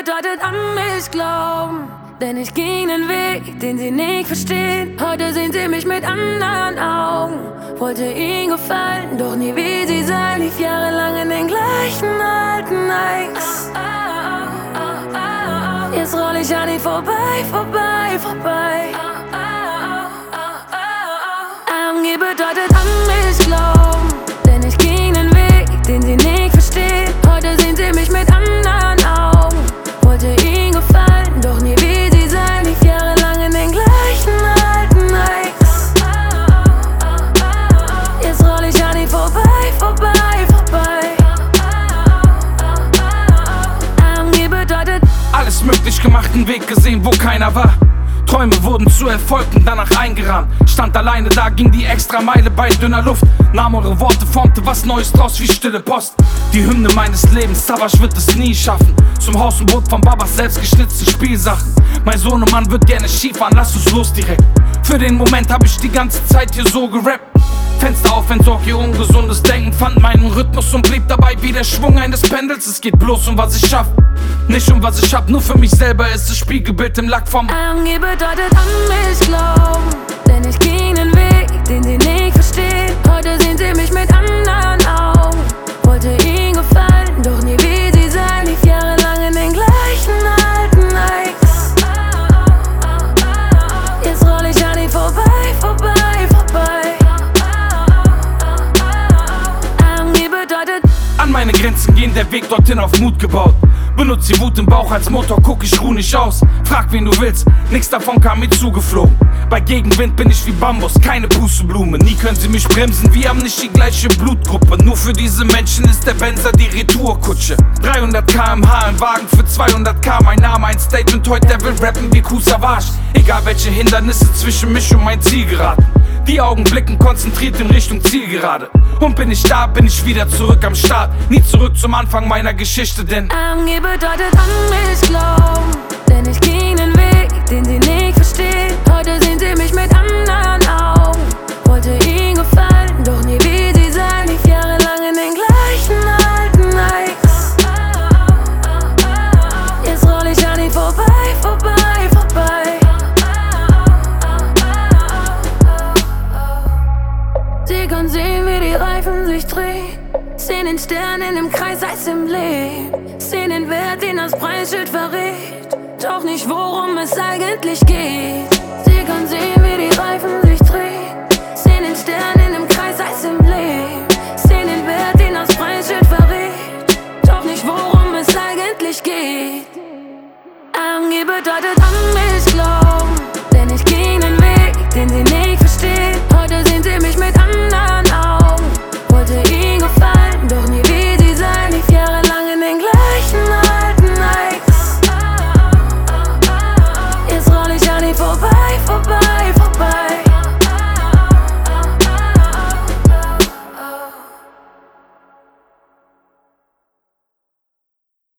bedeutet an mich glauben, denn ich ging den Weg, den sie nicht verstehen. Heute sehen sie mich mit anderen Augen. Wollte ihnen gefallen, doch nie wie sie sein. Lief jahrelang in den gleichen alten Nikes. Jetzt roll ich an ihnen vorbei, vorbei, vorbei. AMG bedeutet an mich glauben, denn ich ging den Weg, den sie nicht verstehen. Heute sehen sie mich mit anderen Augen. Wollte ihnen gefallen, doch nie wie sie sein. Lief jahrelang in den gleichen alten Nikes. Jetzt roll ich an ihnen vorbei, vorbei, vorbei. AMG bedeutet alles möglich gemacht, einen Weg gesehen, wo keiner war. Träume wurden zu Erfolg und danach eingerahmt. Stand alleine da, ging die extra Meile bei dünner Luft. Nahm eure Worte, formte was Neues draus wie stille Post. Die Hymne meines Lebens, Savage wird es nie schaffen. Zum Haus und Boot von Babas selbst geschnitzte Spielsachen. Mein Sohnemann wird gerne Skifahren, lass uns los direkt. Für den Moment hab ich die ganze Zeit hier so gerappt. Fenster auf, entsorg ihr ungesundes Denken. Fand meinen Rhythmus und blieb dabei wie der Schwung eines Pendels. Es geht bloß um was ich schaff, nicht um was ich hab. Nur für mich selber ist es Spiegelbild im Lack vom AMG bedeutet an mich glauben, denn ich ging den Weg, den sie nicht verstehen. Heute sehen sie mich mit anderen Augen. Wollte ihnen gefallen, doch nie wie sie sein. Lief jahrelang in den gleichen alten Nikes. Jetzt roll ich an ihnen vorbei, vorbei, vorbei. AMG bedeutet an meine Grenzen gehen, der Weg dorthin auf Mut gebaut. Benutz die Wut im Bauch als Motor, guck ich ruh nicht aus. Frag wen du willst, nix davon kam mir zugeflogen. Bei Gegenwind bin ich wie Bambus, keine Pusteblume. Nie können sie mich bremsen, wir haben nicht die gleiche Blutgruppe. Nur für diese Menschen ist der Benzer die Retourkutsche. 300 km/h im Wagen für 200k. Mein Name ein Statement, heute der will rappen wie Kool Savas. Egal welche Hindernisse zwischen mich und mein Ziel geraten. Die Augen blicken konzentriert in Richtung Zielgerade. Und bin ich da, bin ich wieder zurück am Start. Nie zurück zum Anfang meiner Geschichte, denn AMG bedeutet an mich glauben, denn ich ging den Weg, den sie nicht verstehen. Heute sehen sie mich mit anderen Augen. Wollte ihnen gefallen, doch nie wie sie sein. Lief jahrelang in den gleichen alten Nikes. Jetzt roll ich an ihnen vorbei, vorbei, vorbei. Sie können sehen, wie die Reifen sich drehen. Sehen den Stern in dem Kreis als im Leben. Sehen den Wert, den das Preisschild verrät. Doch nicht, worum es eigentlich geht. Sie können sehen, wie die Reifen sich drehen. Sehen den Stern in dem Kreis als im Leben. Sehen den Wert, den das Preisschild verrät. Doch nicht, worum es eigentlich geht. AMG bedeutet an mich glauben.